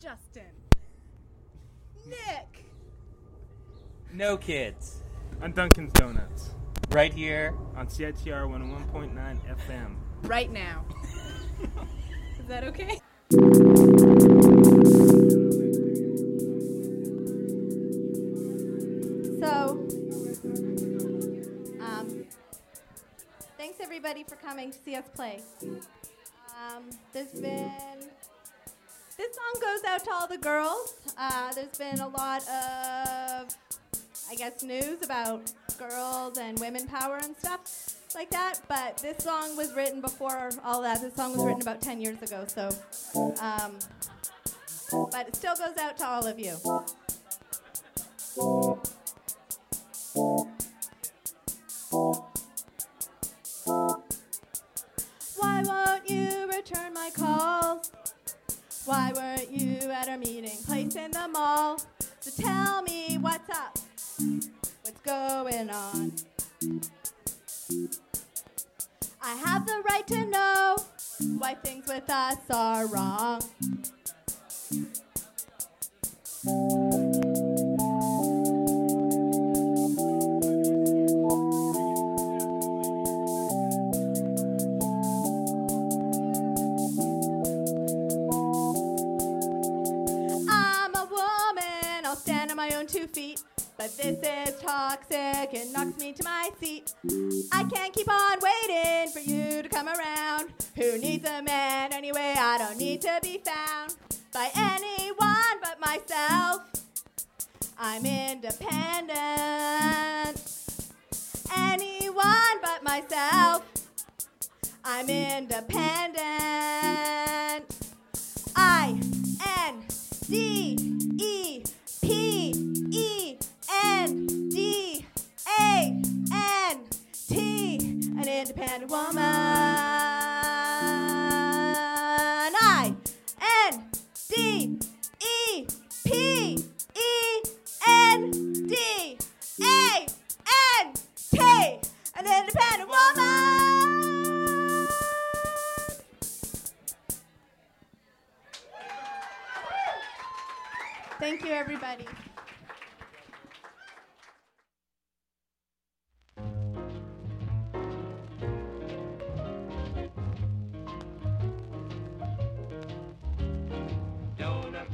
Justin. Nick. No Kids. On Dunkin's Donuts. Right here. On CITR 101.9 FM. Right now. Is that okay? So, thanks everybody for coming to see us play. This song goes out to all the girls. There's been a lot of, news about girls and women power and stuff like that, but this song was written before all that. This song was written about 10 years ago, so, but it still goes out to all of you. Why won't you return my calls? Why weren't you at our meeting place in the mall? So tell me what's up, what's going on. I have the right to know why things with us are wrong. I'm a woman, I'll stand on my own 2 feet. But this is toxic, it knocks me to my seat. I can't keep on waiting for you to come around. Who needs a man anyway? I don't need to be found by anyone but myself. I'm independent. Anyone but myself. I'm independent. I-N-D-E-P-E-N-D-A-N-T, an independent woman. I-N-D-E-P-E-N-D-A-N-T, an independent woman. Thank you, everybody. Donuts,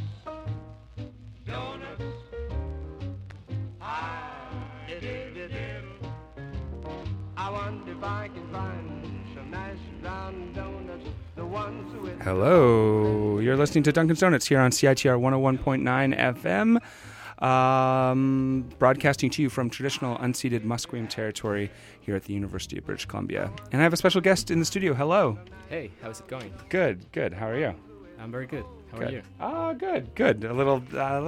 I wonder if I can find some nice round donuts, the ones with... Hello, you're listening to Dunkin's Donuts here on CITR 101.9 FM, broadcasting to you from traditional unceded Musqueam territory here at the University of British Columbia. And I have a special guest in the studio. Hello. Hey, how's it going? Good. How are you? I'm very good. How are you? Good. A little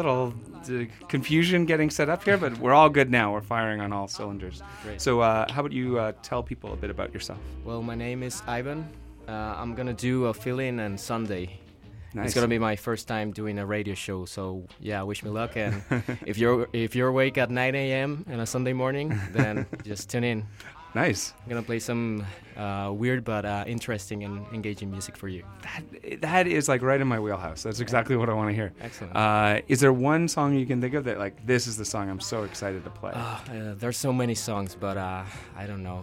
confusion getting set up here, but we're all good now. We're firing on all cylinders. Great. So how about you tell people a bit about yourself? Well, my name is Ivan. I'm going to do a fill-in on Sunday. Nice. It's going to be my first time doing a radio show, so yeah, wish me luck. And if you're awake at 9 a.m. on a Sunday morning, then just tune in. Nice. I'm going to play some weird but interesting and engaging music for you. That is like right in my wheelhouse. That's exactly what I want to hear. Excellent. Is there one song you can think of that, like, this is the song I'm so excited to play? There's so many songs, but I don't know.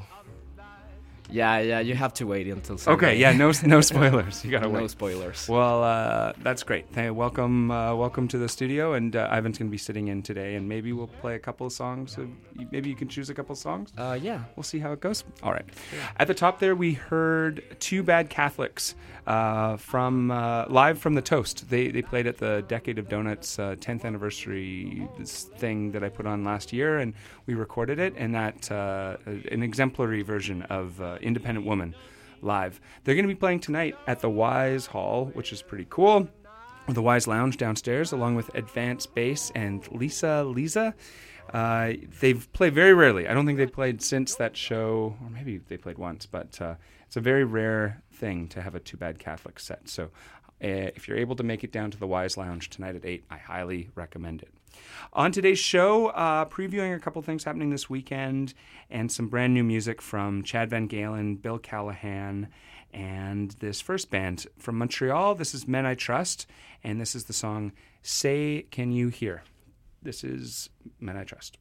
Yeah, you have to wait until Sunday. Okay, yeah, no spoilers. You gotta wait. No spoilers. Well, that's great. Hey, welcome to the studio, and Ivan's gonna be sitting in today, and maybe we'll play a couple of songs. Maybe you can choose a couple of songs. Yeah. We'll see how it goes. All right. Yeah. At the top there, we heard Two Bad Catholics from live from the Toast. They played at the Decade of Donuts 10th anniversary thing that I put on last year, and we recorded it, and that an exemplary version of Independent Woman live. They're going to be playing tonight at the Wise Hall, which is pretty cool, or the Wise Lounge downstairs, along with Advanced Bass and Lisa. They've played very rarely. I don't think they've played since that show, or maybe they played once, but it's a very rare thing to have a Two Bad Catholics set. So if you're able to make it down to the Wise Lounge tonight at 8, I highly recommend it. On today's show, previewing a couple things happening this weekend and some brand new music from Chad Van Galen, Bill Callahan, And this first band from Montreal, this is Men I Trust, and this is the song Say Can You Hear? This is Men I Trust.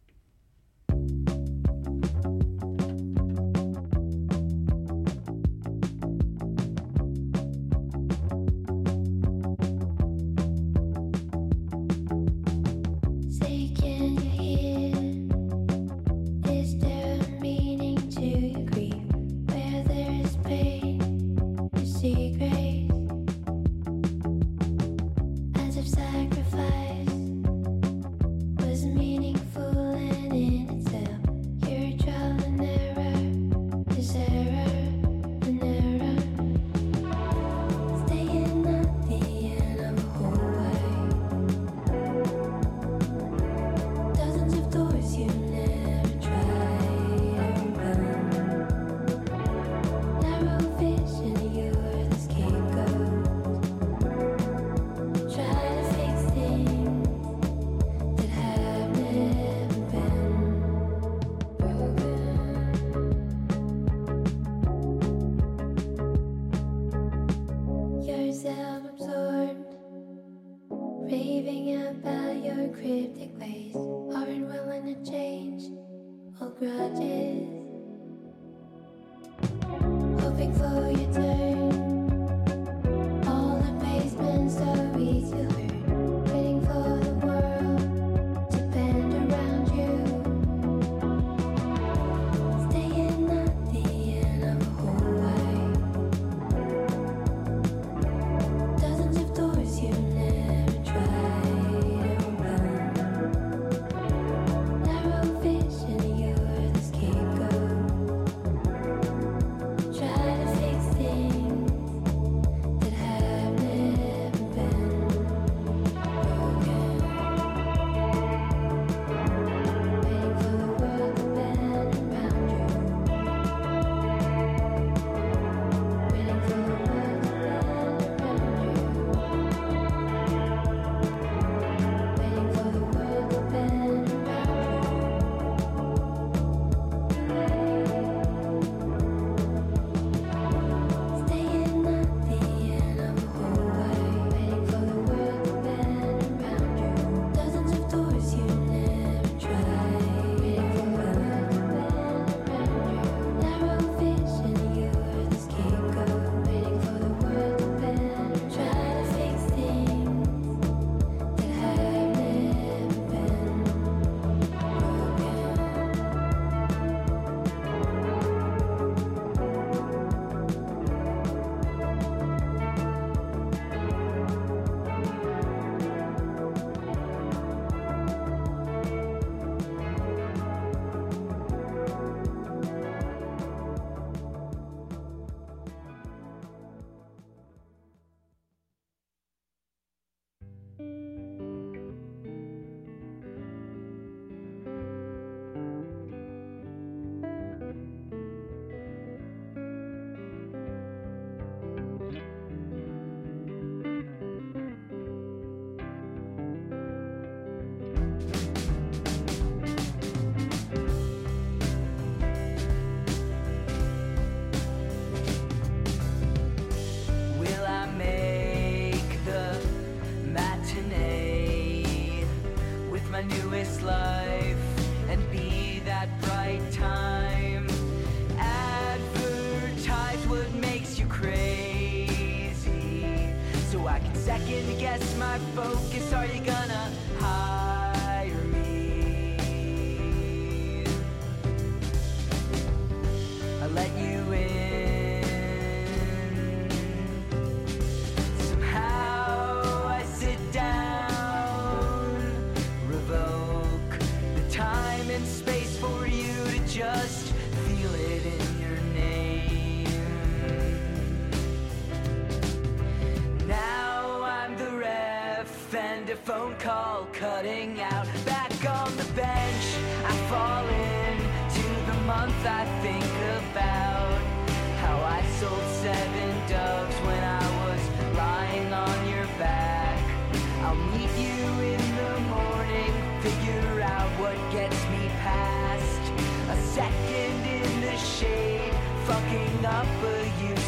Phone call cutting out. Back on the bench, I fall into the month. I think about how I sold 7 doves when I was lying on your back. I'll meet you in the morning, figure out what gets me past a second in the shade, fucking up a useful place.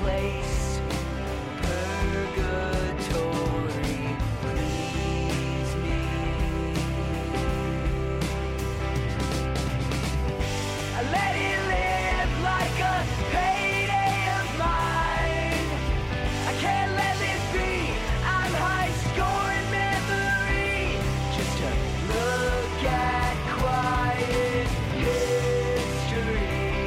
place. Purgatory, please me. I let it live like a payday of mine. I can't let this be. I'm high scoring memory. Just to look at quiet history.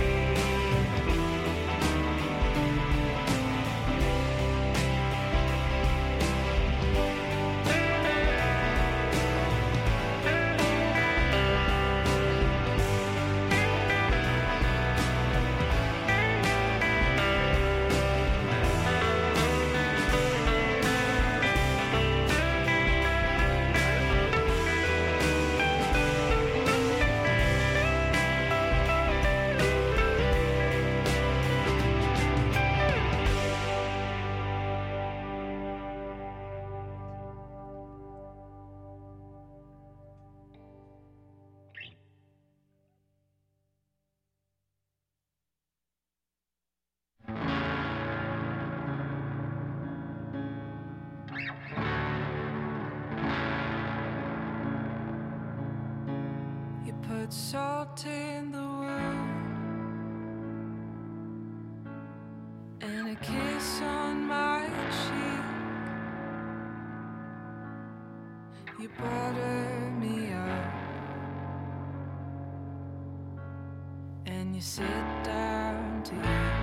You put salt in the wound and a kiss on my cheek. You butter me up and you sit down to eat.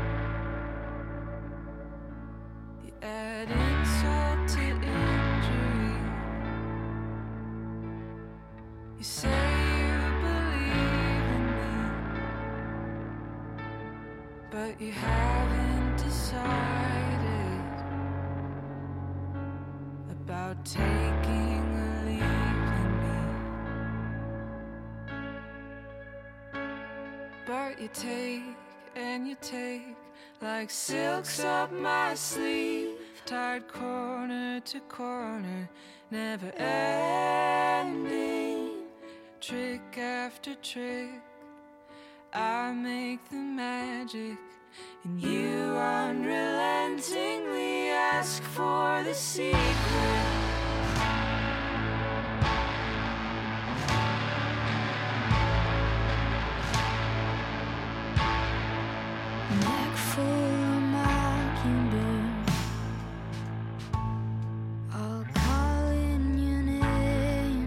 You add insult to injury. You say you believe in me, but you haven't decided about taking a leave in me. But you take and you take like silks up my sleeve, tied corner to corner, never ending. Trick after trick, I make the magic, and you unrelentingly ask for the secret. Neck full of mockingbirds, all calling your name.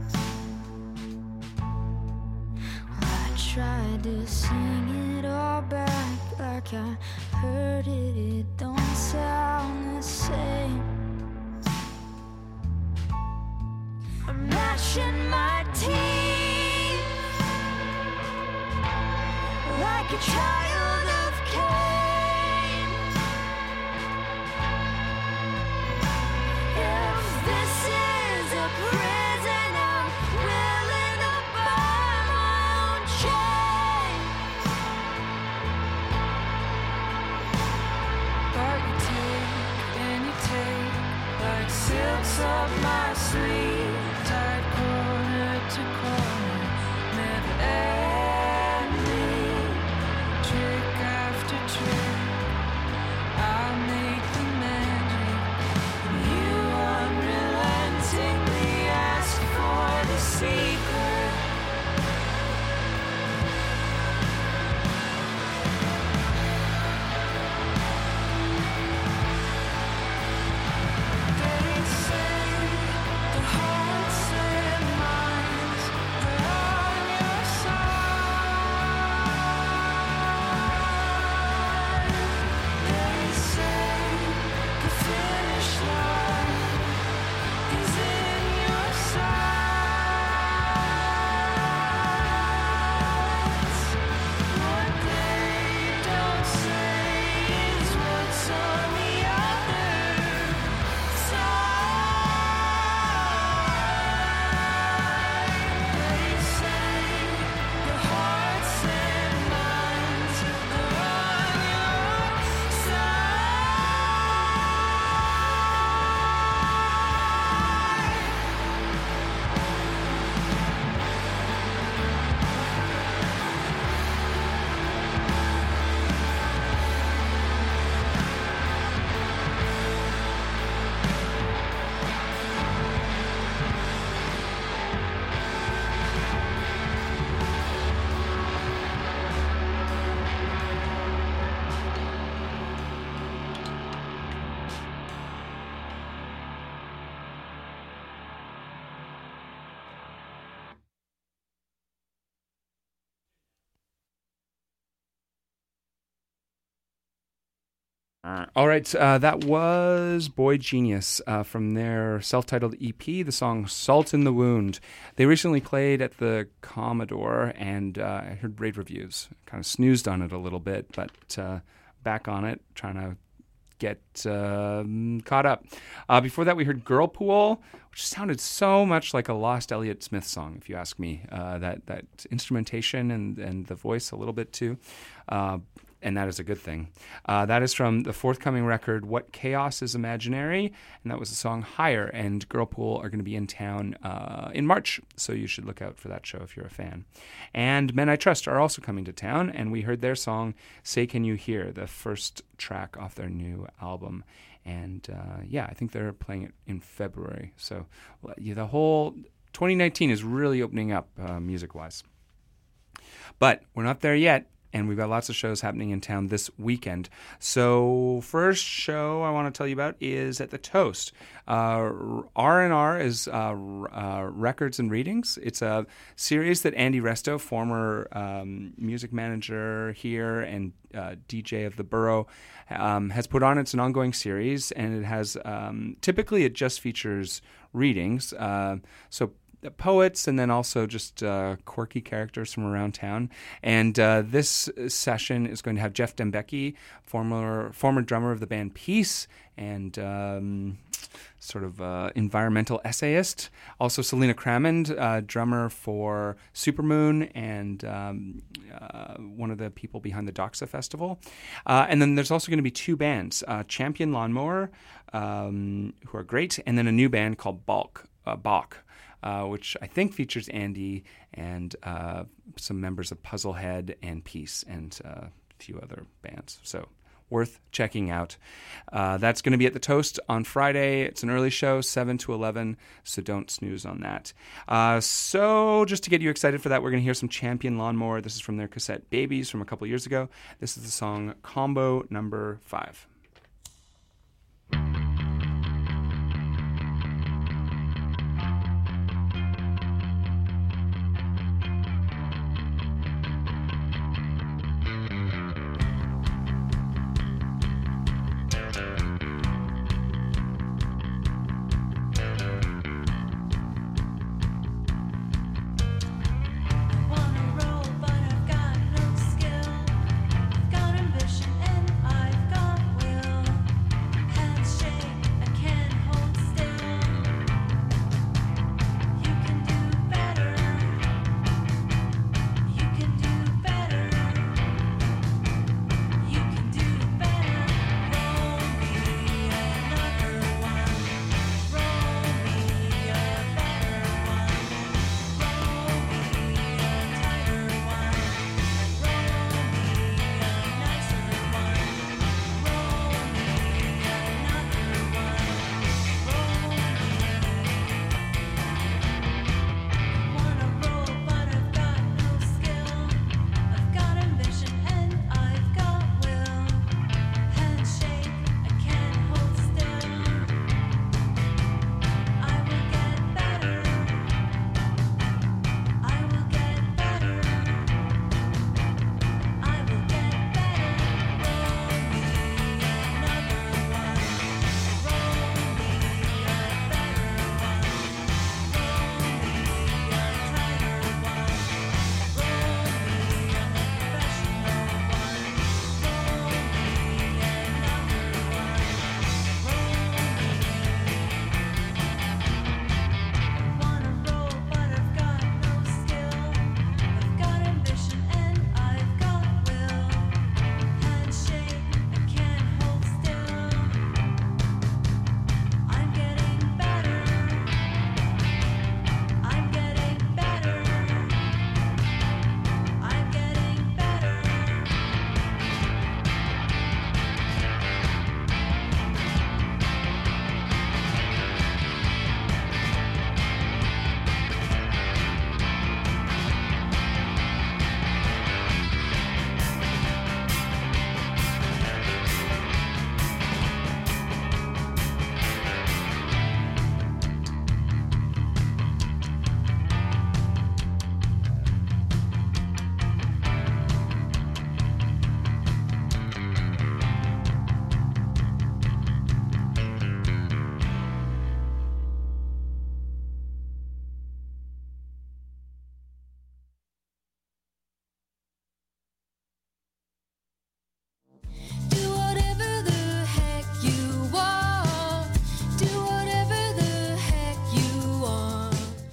I tried to sing it all back like I heard it. It don't sound the same. I'm gnashing my teeth like a child of Cain. If this is a prison, I'm willing to buy my own chain. But you take and you take like silks up my sleeve, tied corner to corner, never ending. Trick after trick, I make the magic, and you unrelentingly ask for the secret. They say the hearts and minds are on your side. All right, that was Boy Genius from their self-titled EP, the song Salt in the Wound. They recently played at the Commodore, and I heard rave reviews. Kind of snoozed on it a little bit, but back on it, trying to get caught up. Before that, we heard Girl Pool, which sounded so much like a lost Elliott Smith song, if you ask me. That instrumentation and the voice a little bit too. And that is a good thing. That is from the forthcoming record, What Chaos is Imaginary, and that was the song Higher, and Girl Pool are going to be in town in March, so you should look out for that show if you're a fan. And Men I Trust are also coming to town, and we heard their song, Say Can You Hear, the first track off their new album. And I think they're playing it in February. So the whole 2019 is really opening up music-wise. But we're not there yet. And we've got lots of shows happening in town this weekend. So first show I want to tell you about is at the Toast. R&R is Records and Readings. It's a series that Andy Resto, former music manager here and DJ of the Borough, has put on. It's an ongoing series, and it has typically it just features readings. So poets, and then also just quirky characters from around town. And this session is going to have Jeff Dembecki, former drummer of the band Peace, and sort of environmental essayist. Also Selena Cramond, drummer for Supermoon and one of the people behind the Doxa Festival. And then there's also going to be two bands, Champion Lawnmower, who are great, and then a new band called Bach. Which I think features Andy and some members of Puzzlehead and Peace and a few other bands. So worth checking out. That's going to be at the Toast on Friday. It's an early show, 7 to 11, so don't snooze on that. So just to get you excited for that, we're going to hear some Champion Lawnmower. This is from their cassette Babies from a couple years ago. This is the song Combo Number 5. Got ambition and I've got will.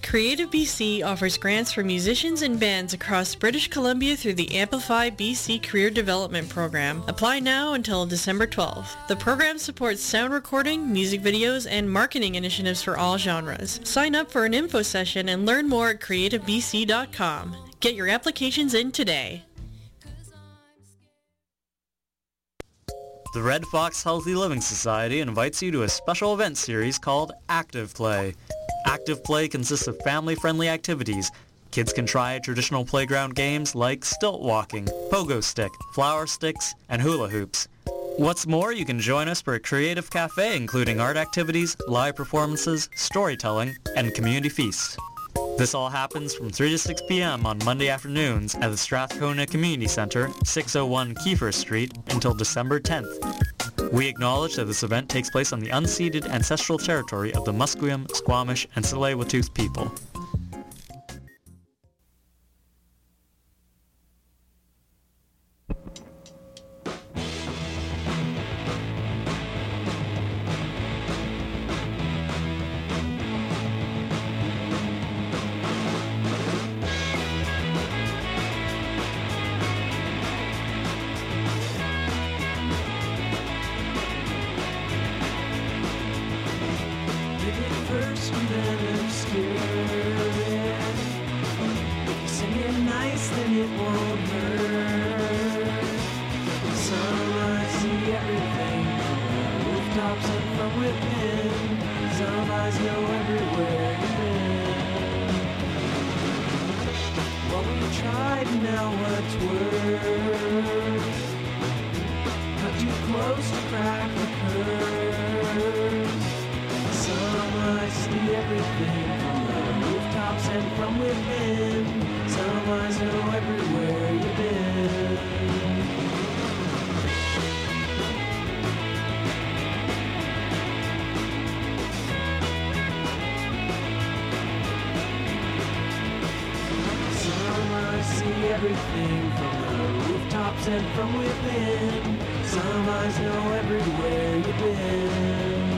Creative BC offers grants for musicians and bands across British Columbia through the Amplify BC Career Development Program. Apply now until December 12th. The program supports sound recording, music videos, and marketing initiatives for all genres. Sign up for an info session and learn more at creativebc.com. Get your applications in today. The Red Fox Healthy Living Society invites you to a special event series called Active Play. Active Play consists of family-friendly activities. Kids can try traditional playground games like stilt walking, pogo stick, flower sticks, and hula hoops. What's more, you can join us for a creative cafe including art activities, live performances, storytelling, and community feasts. This all happens from 3 to 6 p.m. on Monday afternoons at the Strathcona Community Centre, 601 Kiefer Street, until December 10th. We acknowledge that this event takes place on the unceded ancestral territory of the Musqueam, Squamish, and Tsleil-Waututh people. Everything from the rooftops and from within. Some eyes know everywhere you've been.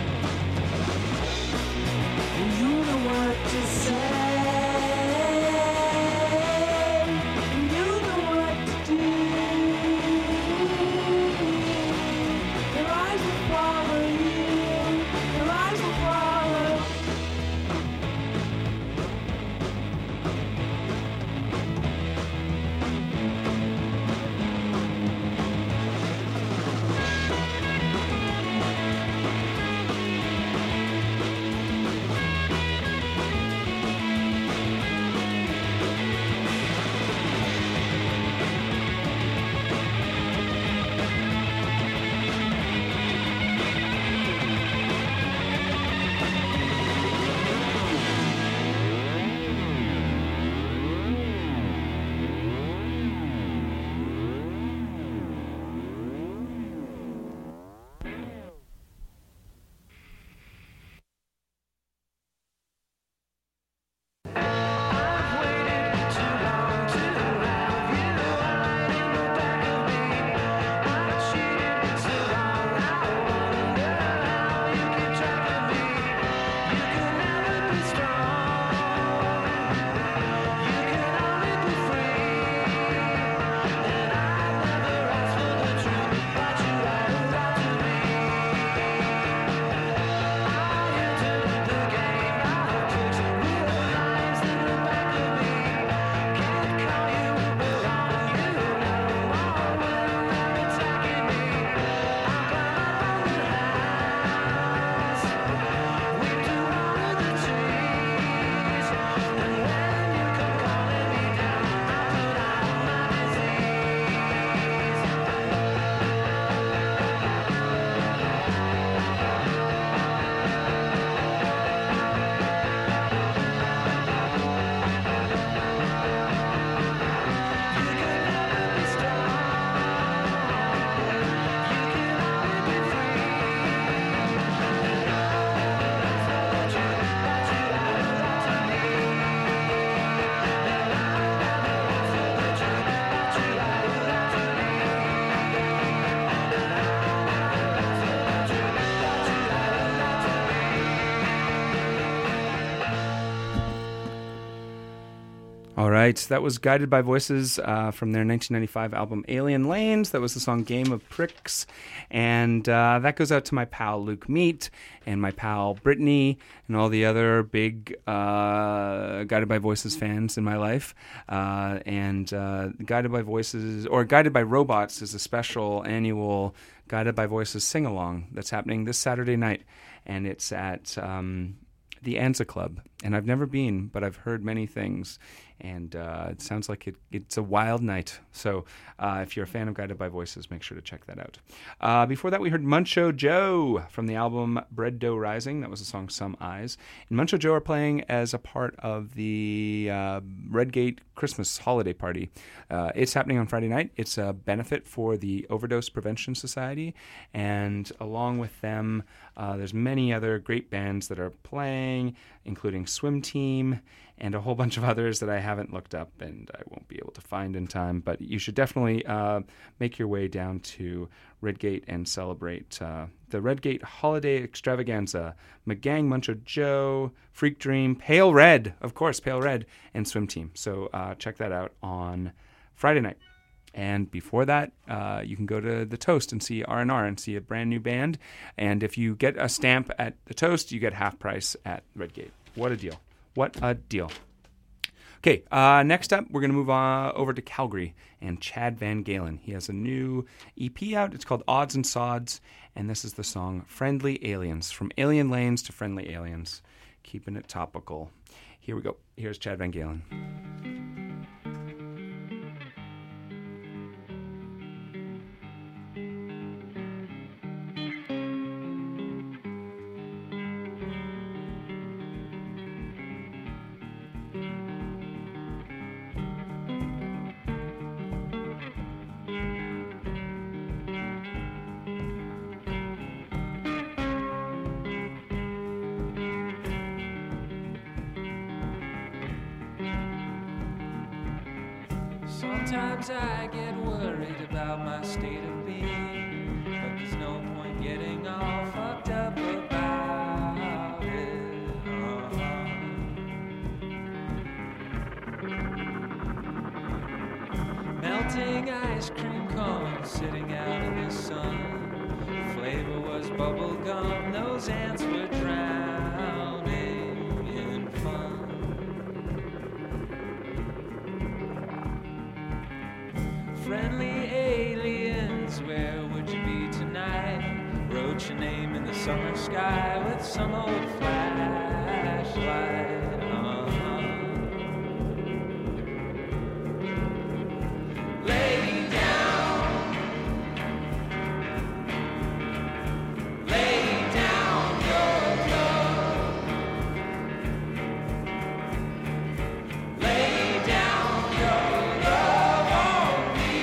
And you know what to say. And you know what to do. Their eyes will follow you. Their eyes will follow. All right, that was Guided by Voices from their 1995 album Alien Lanes. That was the song Game of Pricks. And that goes out to my pal Luke Meat and my pal Brittany and all the other big Guided by Voices fans in my life. Guided by Voices, or Guided by Robots, is a special annual Guided by Voices sing-along that's happening this Saturday night. And it's at the Anza Club. And I've never been, but I've heard many things. And it sounds like it's a wild night. So if you're a fan of Guided by Voices, make sure to check that out. Before that, we heard Muncho Joe from the album Bread Dough Rising. That was the song Some Eyes. And Muncho Joe are playing as a part of the Redgate Christmas holiday party. It's happening on Friday night. It's a benefit for the Overdose Prevention Society. And along with them, there's many other great bands that are playing, including Swim Team and a whole bunch of others that I haven't looked up and I won't be able to find in time. But you should definitely make your way down to Redgate and celebrate the Redgate Holiday Extravaganza. McGang, Muncho Joe, Freak Dream, Pale Red, of course, Pale Red, and Swim Team. So check that out on Friday night. And before that, you can go to the Toast and see R&R and see a brand new band. And if you get a stamp at the Toast, you get half price at Redgate. What a deal. What a deal. Okay, next up, we're going to move over to Calgary and Chad Van Galen. He has a new EP out. It's called Odds and Sods, and this is the song Friendly Aliens. From Alien Lanes to Friendly Aliens. Keeping it topical. Here we go. Here's Chad Van Galen. Sometimes I get worried about my state of being, but there's no point getting all fucked up about it. Melting ice cream cones sitting out in the sun. The flavor was bubble gum, those ants were drowning in fun. Friendly aliens, where would you be tonight? Wrote your name in the summer sky with some old flashlight. Lay down. Lay down your love. Lay down your love on me.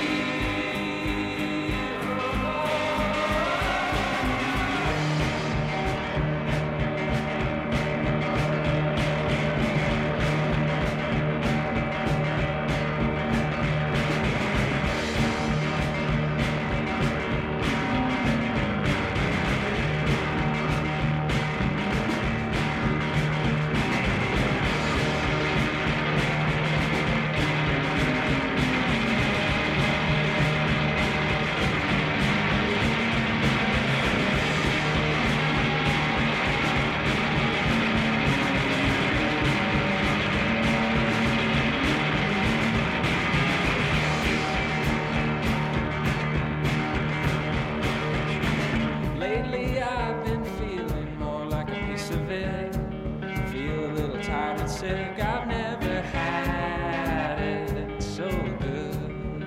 Lately I've been feeling more like a piece of it. Feel a little tired and sick. I've never had it so good.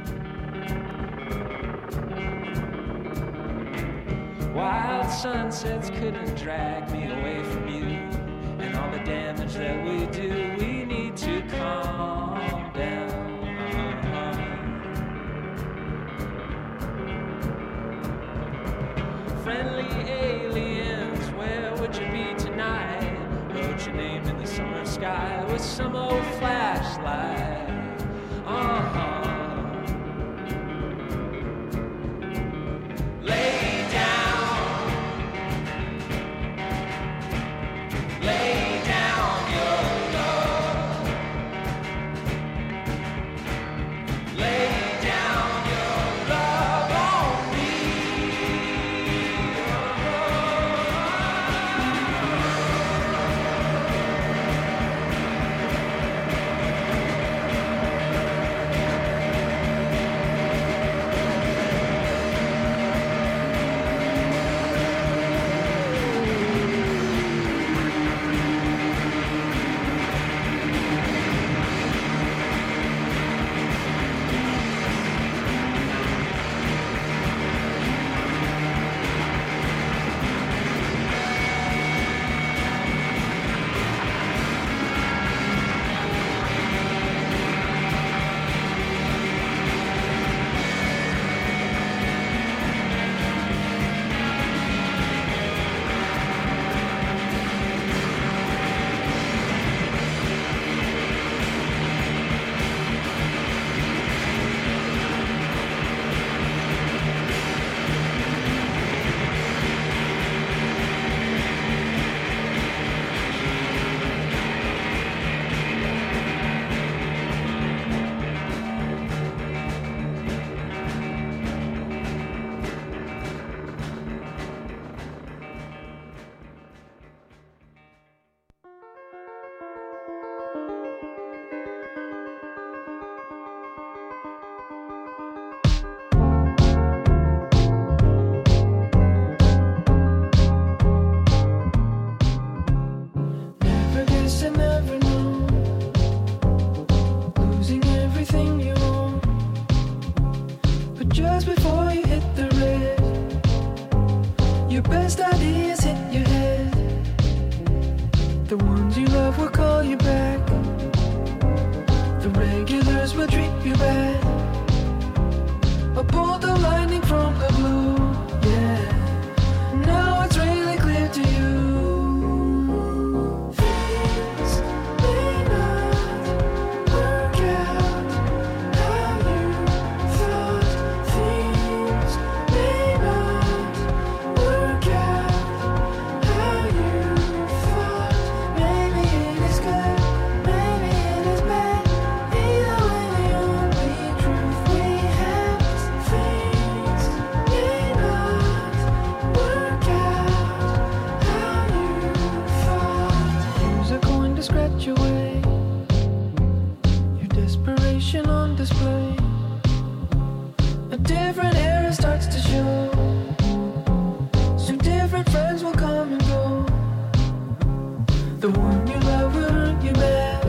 Wild sunsets couldn't drag me away from you. And all the damage that we do, we need to calm down. Friendly aliens, where would you be tonight? Wrote your name in the summer sky with some old flashlight. Lay down. Lay down your love. The ones you love will call you back. The regulars will treat you bad. A bolt of lightning from the blue, yeah. Now it's really clear to you. Things may not work out how you thought. Things may not work out how you thought. Maybe it is good, maybe it is bad. Either way, the only truth we have is things may not work out how you thought. Use a coin to scratch away your desperation on display. A different era starts to show. Soon different friends will come and go. The one you love will hurt you bad,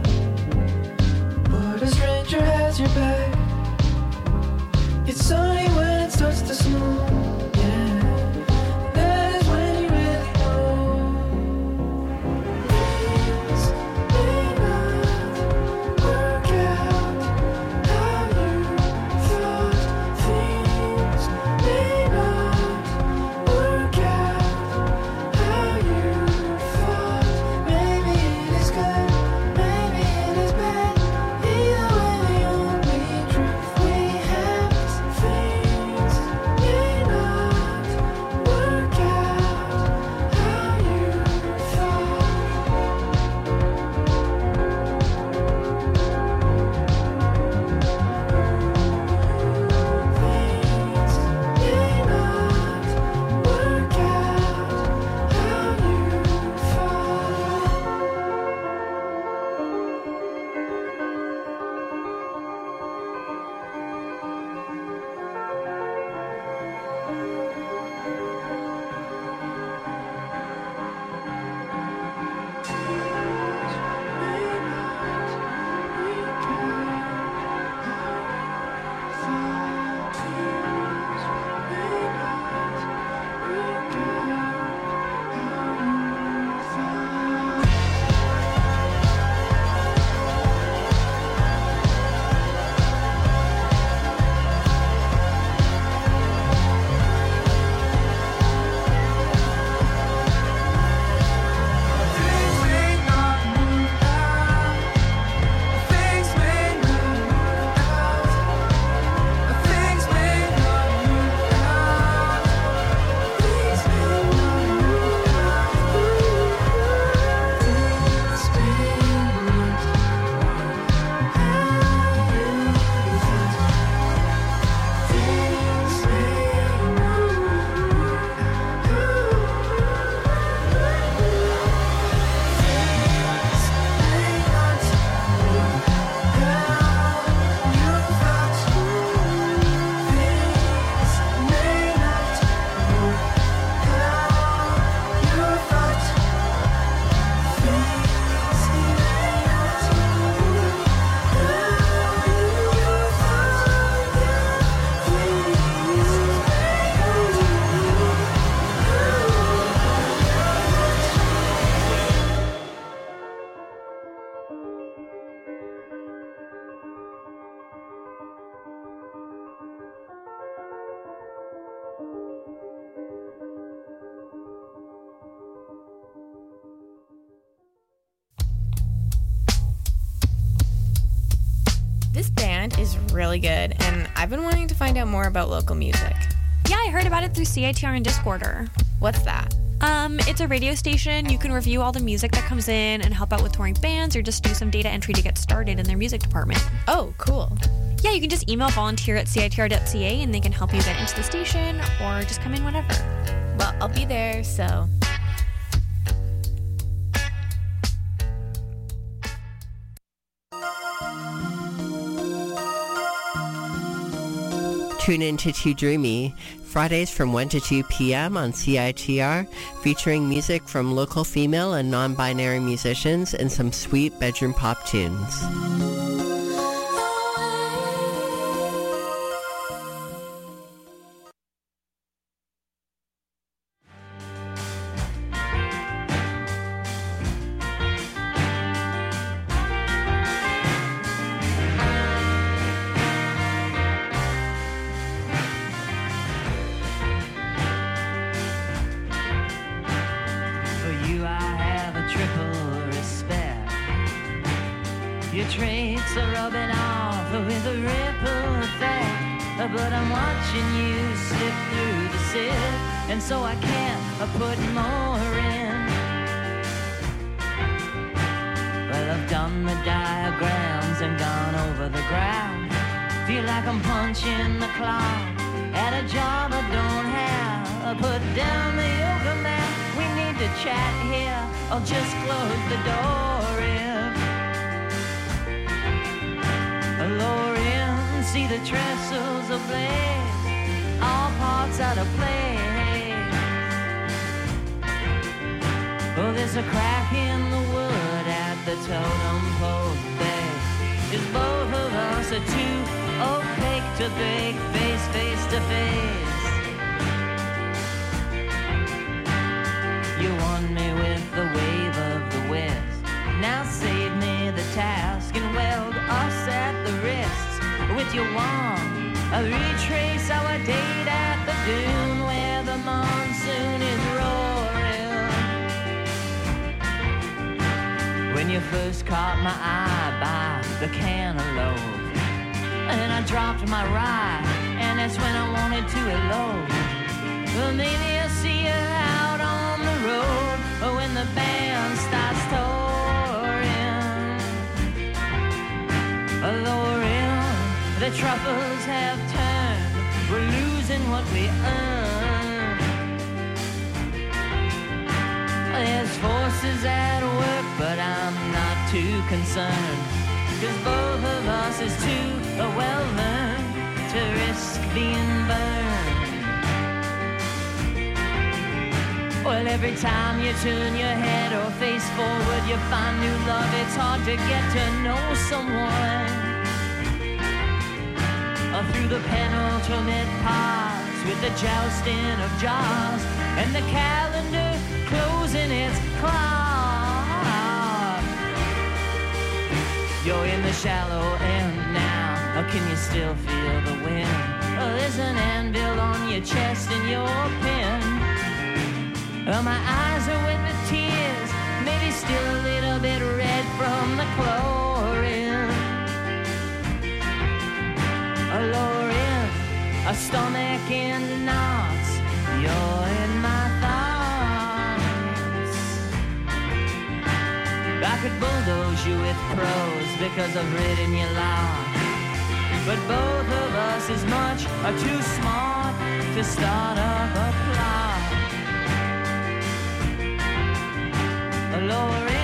but a stranger has your back. It's sunny when it starts to snow. Yeah, that is when you really know. Things may not work out how you thought. Things may not work out how you thought. Maybe it is good, maybe it is bad. Either way, the only truth we have is things may not work out how you thought. Things may not work out how you This band is really good, and I've been wanting to find out more about local music. Yeah, I heard about it through CITR and Discorder. What's that? It's a radio station. You can review all the music that comes in and help out with touring bands or just do some data entry to get started in their music department. Oh, cool. Yeah, you can just email volunteer@citr.ca and they can help you get into the station or just come in whenever. Well, I'll be there, so... Tune in to Too Dreamy, Fridays from 1 to 2 p.m. on CITR, featuring music from local female and non-binary musicians and some sweet bedroom pop tunes. Your tricks are rubbing off with a ripple effect. But I'm watching you slip through the sieve, and so I can't put more in. Well, I've done the diagrams and gone over the ground. Feel like I'm punching the clock at a job I don't have. Put down the yoga mat, we need to chat here. I'll just close the door in. Lower in, see the trestles ablaze, all parts out of place. Oh, there's a crack in the wood at the totem pole base. Is both of us are too opaque to bake face to face? You won me with the wave of the west. Now save me the task and weld us at the wrists with your wand. I'll retrace our date at the dune where the monsoon is roaring. When you first caught my eye by the cantaloupe, and I dropped my ride, and that's when I wanted to elope. Well, maybe I'll see you out on the road when the band starts touring. Lower in, the truffles have turned. We're losing what we earn. There's forces at work, but I'm not too concerned. 'Cause both of us is too well learned to risk being burned. Well, every time you turn your head or face forward, you find new love. It's hard to get to know someone. Through the penultimate pause with the jousting of jaws and the calendar closing its clock. You're in the shallow end now. Can you still feel the wind? There's an anvil on your chest and your pen. My eyes are wet with tears, maybe still a little bit red from the chlorine. Lower in, a stomach in knots. You're in my thoughts. I could bulldoze you with prose because I've written you loud. But both of us is much too smart to start up a plot. Lower in.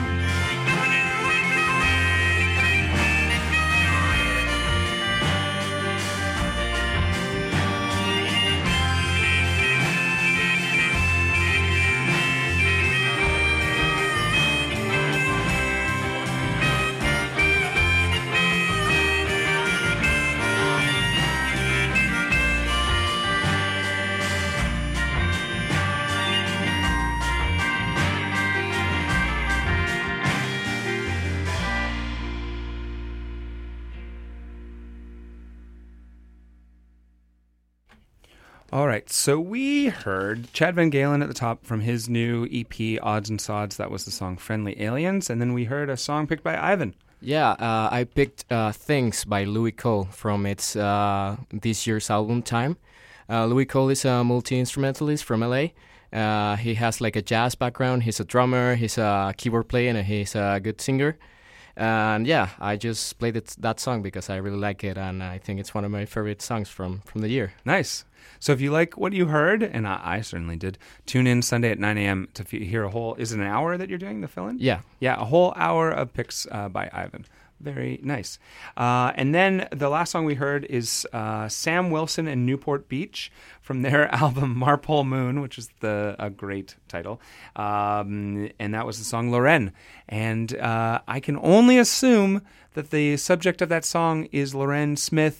All right, so we heard Chad Van Galen at the top from his new EP, Odds and Sods. That was the song Friendly Aliens. And then we heard a song picked by Ivan. Yeah, I picked Things by Louis Cole from its this year's album Time. Louis Cole is a multi-instrumentalist from LA. He has like a jazz background. He's a drummer, he's a keyboard player, and he's a good singer. And yeah, I just played that song because I really like it, and I think it's one of my favorite songs from the year. Nice. So if you like what you heard, and I certainly did, tune in Sunday at 9 a.m. to hear a whole... Is it an hour that you're doing the fill-in? Yeah. Yeah, a whole hour of picks by Ivan. Very nice. And then the last song we heard is Sam Wilson and Newport Beach from their album Marpole Moon, which is a great title. And that was the song Lorraine. And I can only assume that the subject of that song is Lorraine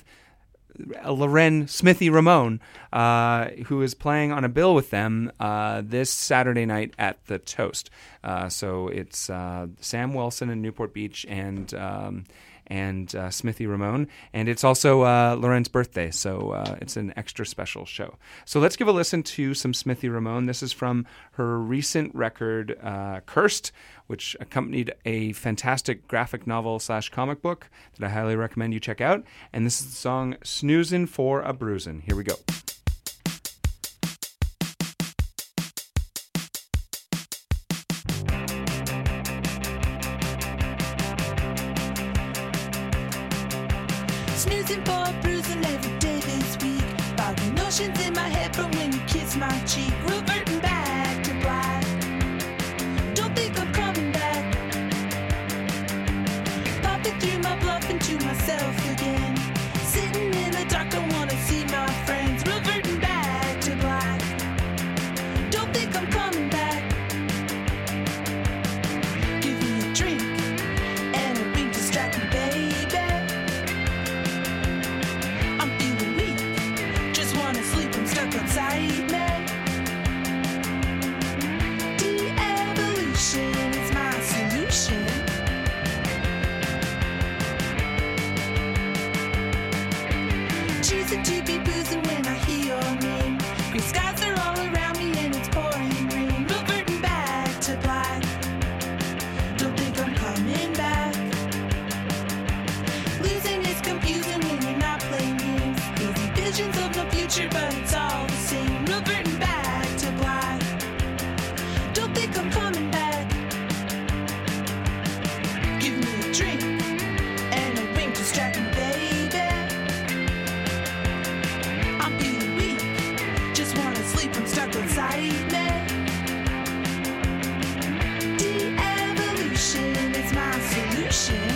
Smithy Ramone, who is playing on a bill with them this Saturday night at the Toast. So it's Sam Wilson in Newport Beach and and Smithy Ramone. And it's also Lauren's birthday, so it's an extra special show. So let's give a listen to some Smithy Ramone. This is from her recent record, Cursed, which accompanied a fantastic graphic novel / comic book that I highly recommend you check out. And this is the song Snoozin' for a Bruisin'. Here we go. Snoozing for a bruising every day this week. Fogging notions in my head from when you kiss my cheek. Reverting back to black. Don't think I'm coming back. Popping through my bluff into myself again. Sitting in the dark, don't wanna see my friends. Reverting back to black. Don't think I'm coming back. Give me a drink and a wink, distract me, baby. I'm feeling weak, just wanna sleep, I'm stuck outside me. De-evolution is my solution. Choosing to be boozing when I hear your name. Gray skies are all around me and it's pouring rain. Reverting back to black. Don't think I'm coming back. Losing is confusing when you're not playing games. Hazy visions of the future, but it's all the same. Reverting back to black. Don't think I'm coming back. Give me a drink and a wink, distract me, baby. I'm feeling weak, just wanna sleep, I'm stuck inside me. De-evolution is my solution.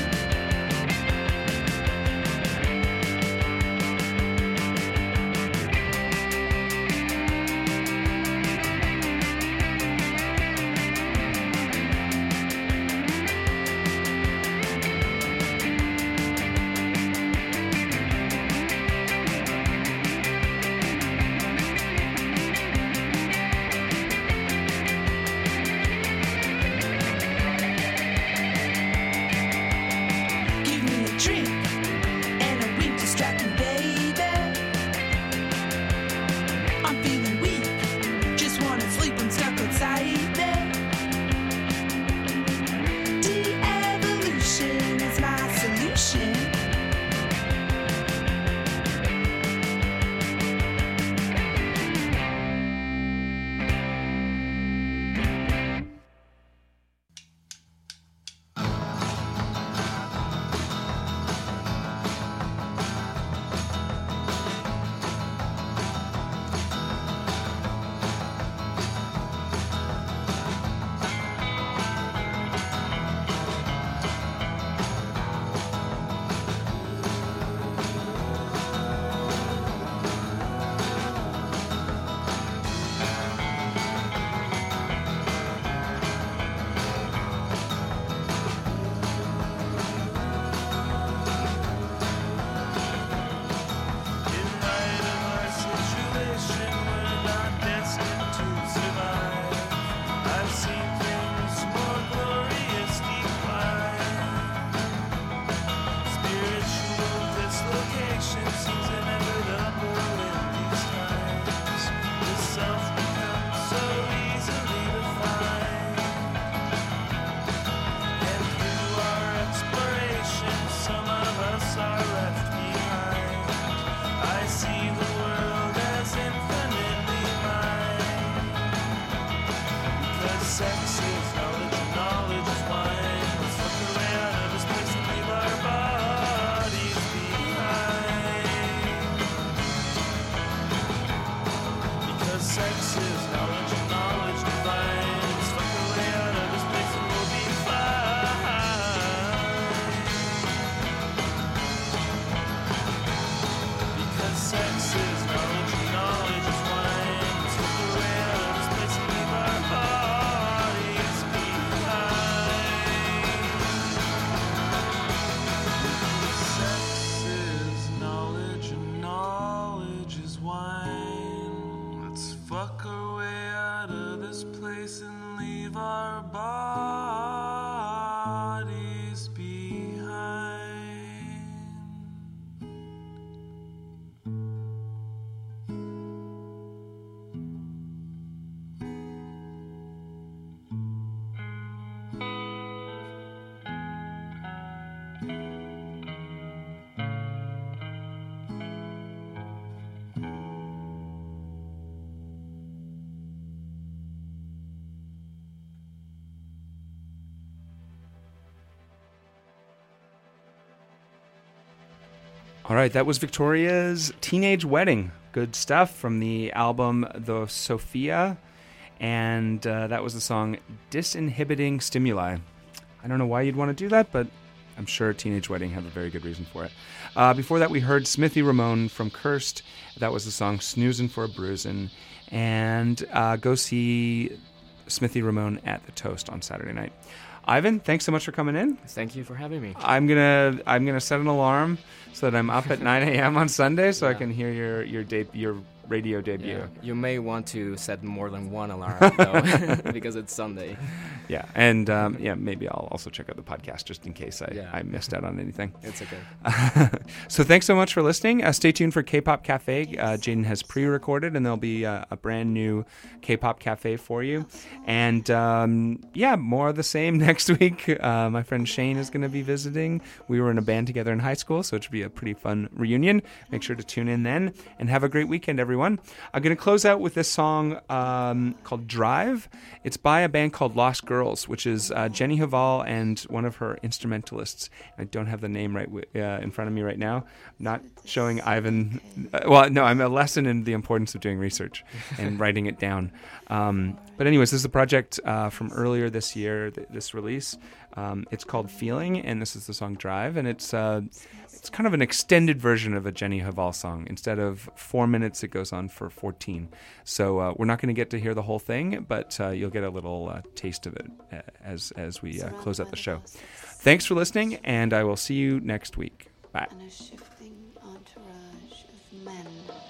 All right, that was Victoria's Teenage Wedding. Good stuff from the album The Sophia, and that was the song Disinhibiting Stimuli. I don't know why you'd want to do that, but I'm sure Teenage Wedding have a very good reason for it. Before that, we heard Smithy Ramone from Cursed. That was the song Snoozin' for a Bruisin'. And go see Smithy Ramone at the Toast on Saturday night. Ivan, thanks so much for coming in. Thank you for having me. I'm gonna set an alarm so that I'm up at 9 a.m. on Sunday so I can hear your radio debut. Yeah. You may want to set more than one alarm though, because it's Sunday. Yeah, and maybe I'll also check out the podcast just in case I missed out on anything. It's okay. So thanks so much for listening. Stay tuned for K-Pop Cafe. Jaden has pre-recorded, and there'll be a brand new K-Pop Cafe for you. And more of the same next week. My friend Shane is going to be visiting. We were in a band together in high school, so it should be a pretty fun reunion. Make sure to tune in then, and have a great weekend, everyone. I'm going to close out with this song called Drive. It's by a band called Lost Girls, which is Jenny Haval and one of her instrumentalists. I don't have the name right in front of me right now. I'm not showing Ivan. I'm a lesson in the importance of doing research and writing it down. But anyways, this is a project from earlier this year, this release. It's called Feeling, and this is the song Drive, and it's kind of an extended version of a Jenny Haval song. Instead of 4 minutes, it goes on for 14. So we're not going to get to hear the whole thing, but you'll get a little taste of it as we close out the show. Thanks for listening, and I will see you next week. Bye. And a shifting entourage of men.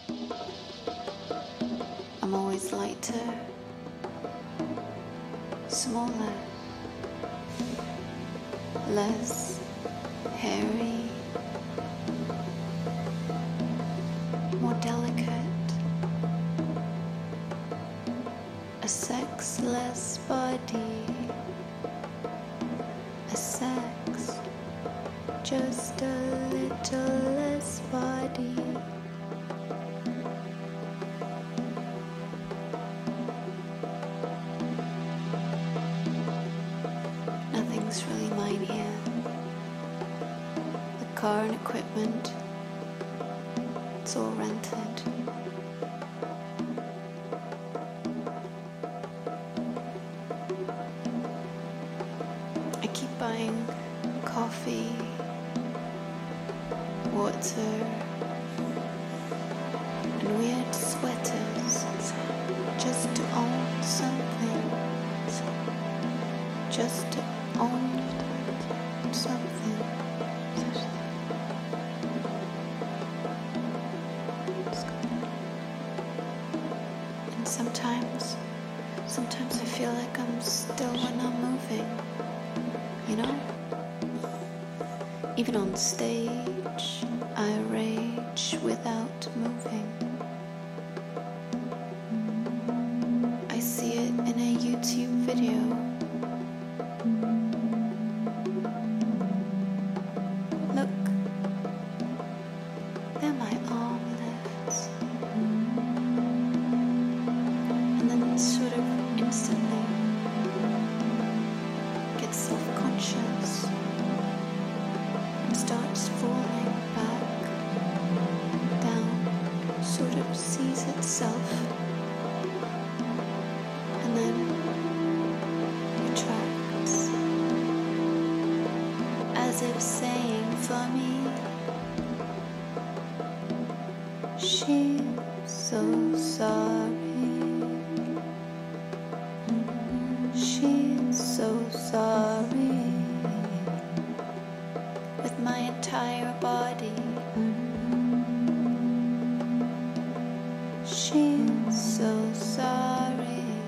I'm always lighter, smaller, less hairy, more delicate, a sexless body, a sex, just a little less body. Nothing's really mine here. The car and equipment, it's all rented. I keep buying coffee, water, and weird sweaters just to own something, just to own something. And sometimes I feel like I'm still when I'm moving, you know? Even on stage, I rage without moving. I see it in a YouTube video. Look, they're my arm lifts. And then sort of instantly get self-conscious and starts falling back down, sort of sees itself, and then retracts, as if saying for me, she's so sorry, she's so sorry, with my entire body. She's so sorry.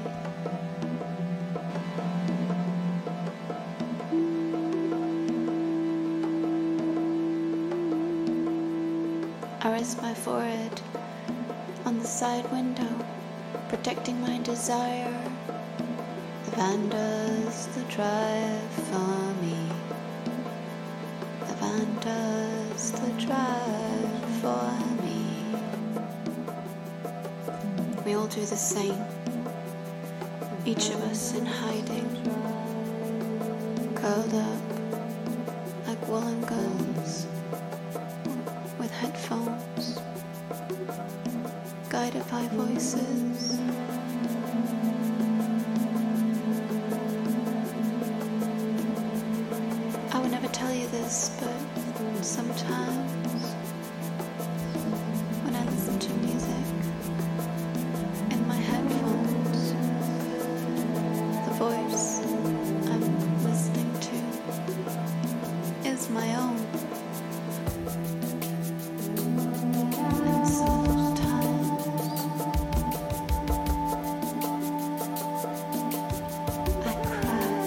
I rest my forehead on the side window, protecting my desire. The van does the drive for me. The van does the drive for me. We all do the same, each of us in hiding, curled up like woolen girls, with voices. I would never tell you this, but sometimes when I listen to music in my headphones, the voice I'm listening to is my own. And sometimes I cry.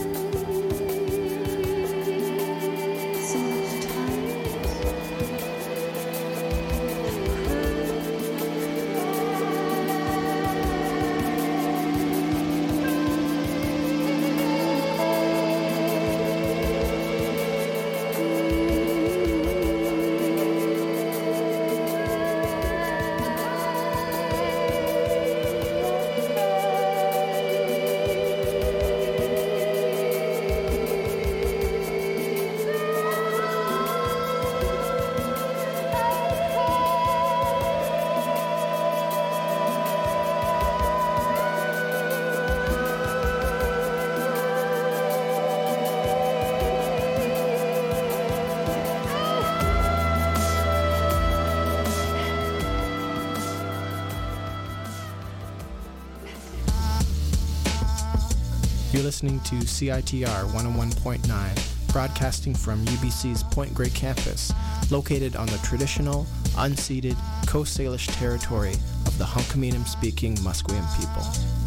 You're listening to CITR 101.9, broadcasting from UBC's Point Grey campus, located on the traditional, unceded Coast Salish territory of the Hunkaminam-speaking Musqueam people.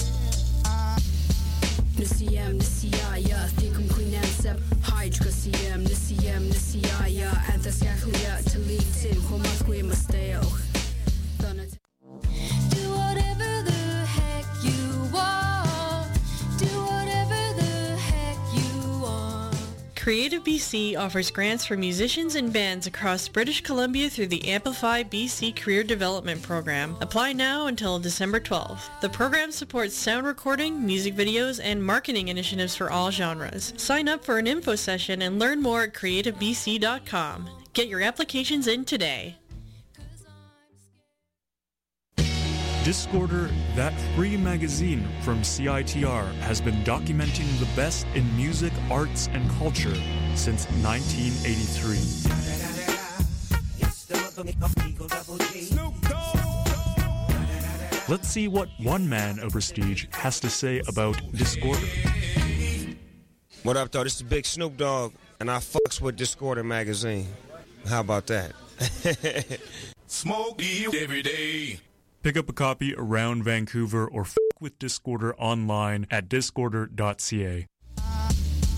Do whatever the heck you want. Do whatever the heck you want. Creative BC offers grants for musicians and bands across British Columbia through the Amplify BC Career Development Program. Apply now until December 12th. The program supports sound recording, music videos, and marketing initiatives for all genres. Sign up for an info session and learn more at creativebc.com. Get your applications in today. Discorder, that free magazine from CITR, has been documenting the best in music, arts, and culture since 1983. Let's see what one man of prestige has to say about Discorder. What up, though? This is Big Snoop Dogg, and I fucks with Discorder magazine. How about that? Smoke every day. Pick up a copy around Vancouver or f*** with Discorder online at discorder.ca.